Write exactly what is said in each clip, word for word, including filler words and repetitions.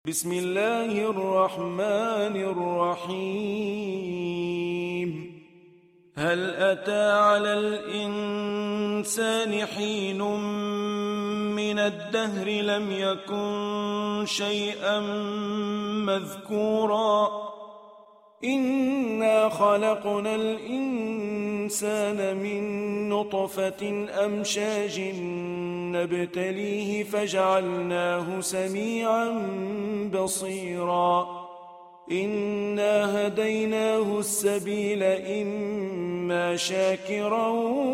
بسم الله الرحمن الرحيم هل أتى على الإنسان حين من الدهر لم يكن شيئا مذكورا إنا خلقنا الإنسان من نطفة أمشاج نبتليه فجعلناه سميعا بصيرا إنا هديناه السبيل إما شاكرا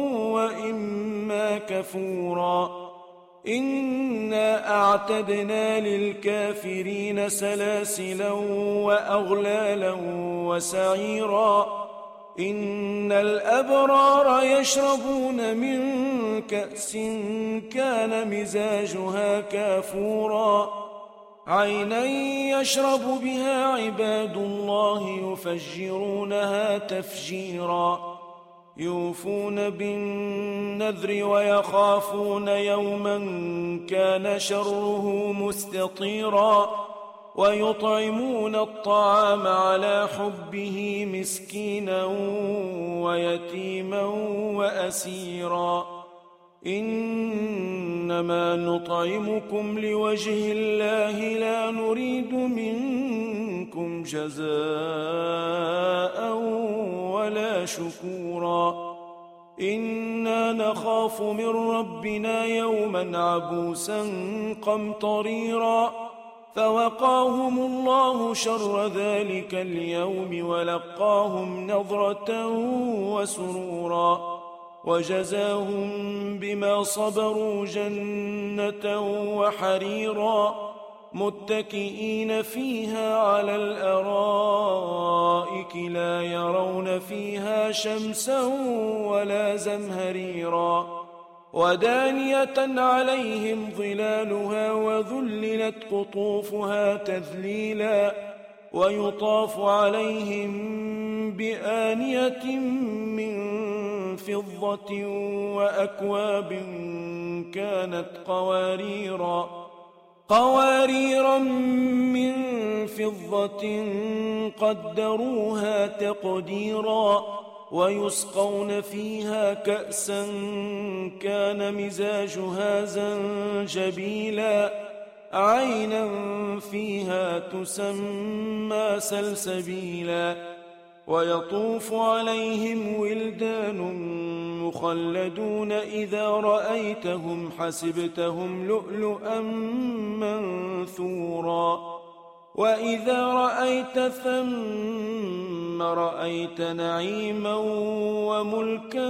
وإما كفورا إنا أعتدنا للكافرين سلاسلا وأغلالا وسعيرا إن الأبرار يشربون من كأس كان مزاجها كافورا عينا يشرب بها عباد الله يفجرونها تفجيرا يوفون بالنذر ويخافون يوما كان شره مستطيرا ويطعمون الطعام على حبه مسكينا ويتيما وأسيرا إنما نطعمكم لوجه الله لا نريد منكم جزاء ولا شكورا إنا نخاف من ربنا يوما عبوسا قمطريرا فوقاهم الله شر ذلك اليوم ولقاهم نضرة وسرورا وجزاهم بما صبروا جنة وحريرا متكئين فيها على الأرائك لا يرون فيها شمسا ولا زمهريرا ودانية عليهم ظلالها وذللت قطوفها تذليلا ويطاف عليهم بآنية من فضة وأكواب كانت قواريرا قواريرا من فضة قدروها تقديرا ويسقون فيها كأسا كان مزاجها زنجبيلا عينا فيها تسمى سلسبيلا ويطوف عليهم ولدان مخلدون إذا رأيتهم حسبتهم لؤلؤا منثورا وإذا رأيت ثم رأيت نعيما وملكا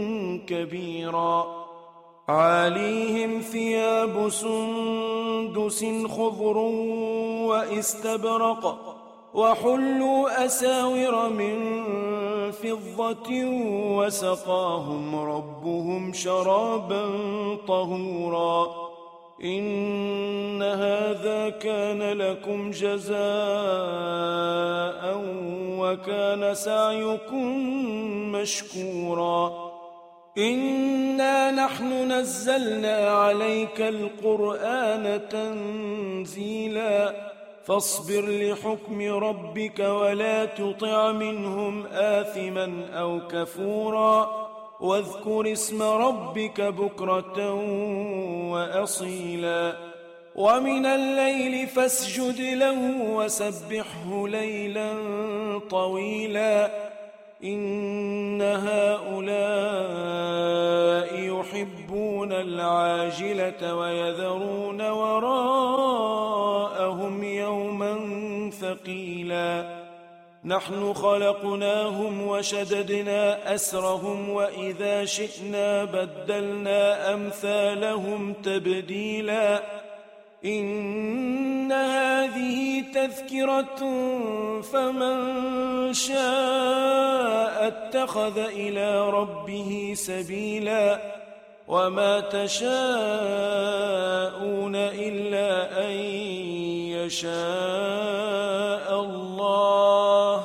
كبيرا عاليهم ثياب سندس خضر واستبرق وحلوا أساور من فضة وسقاهم ربهم شرابا طهورا إن هذا كان لكم جزاء وكان سعيكم مشكورا إنا نحن نزلنا عليك القرآن تنزيلا فاصبر لحكم ربك ولا تطع منهم آثما أو كفورا واذكر اسم ربك بكرة وأصيلا ومن الليل فاسجد له وسبحه ليلا طويلا إن هؤلاء يحبون العاجلة ويذرون وراءهم يوما ثقيلا نحن خلقناهم وشددنا أسرهم وإذا شئنا بدلنا أمثالهم تبديلا إن هذه تذكرة فمن شاء اتخذ إلى ربه سبيلا وما تشاءون إلا أن يشاء الله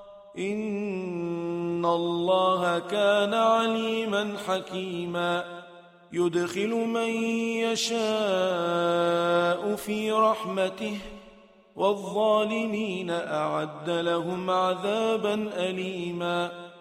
إن الله كان عليما حكيما يدخل من يشاء في رحمته والظالمين أعد لهم عذابا أليما